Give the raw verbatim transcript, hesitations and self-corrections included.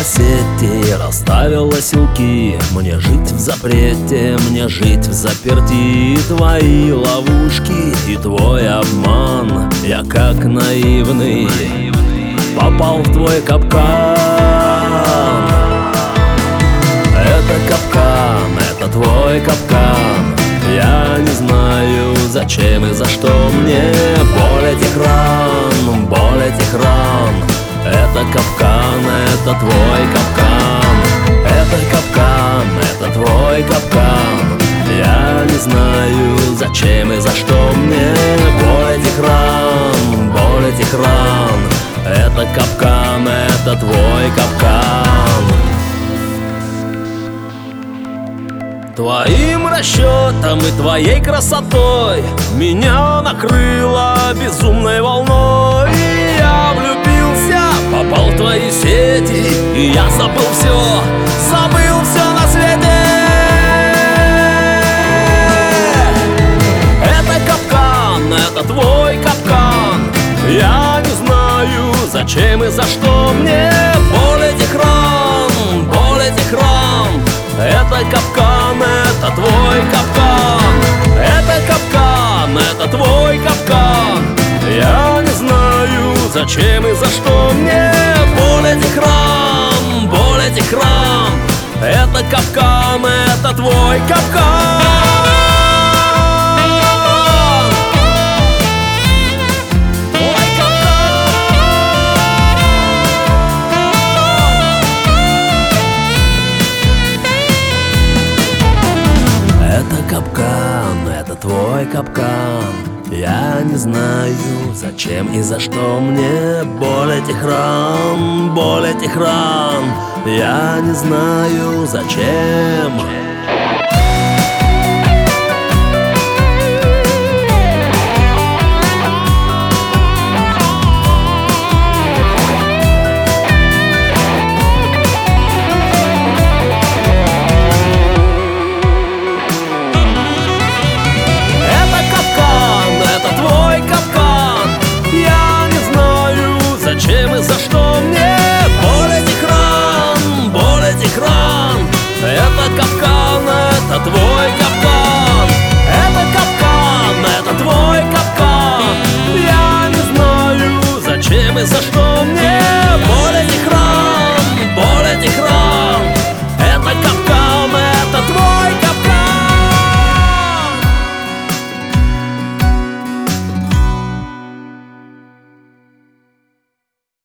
сети, расставила силки. Мне жить в запрете, мне жить в заперти. Твои ловушки и твой обман. Я как наивный попал в твой капкан. Это капкан, это твой капкан. Я не знаю, зачем и за что мне боль этих ран, боль этих ран. Это капкан, это твой капкан. Это капкан, это твой капкан. Я не знаю, зачем и за что мне боль этих ран, боль этих ран. Это капкан, это твой капкан. Твоим расчетом и твоей красотой меня накрыло безумной волной. И я влюбился, попал в твои сети, и я забыл все, забыл все на свете. Это капкан, это твой капкан. Я не знаю, зачем и за что мне боль этих ран, боль этих ран. Это капкан, это твой капкан. Это капкан, это твой капкан. Я не знаю, зачем и за что мне боль этих ран, боль этих ран. Это капкан, это твой капкан. Капкан, это твой капкан. Я не знаю, зачем и за что мне боль этих ран, боль этих ран. Я не знаю, зачем.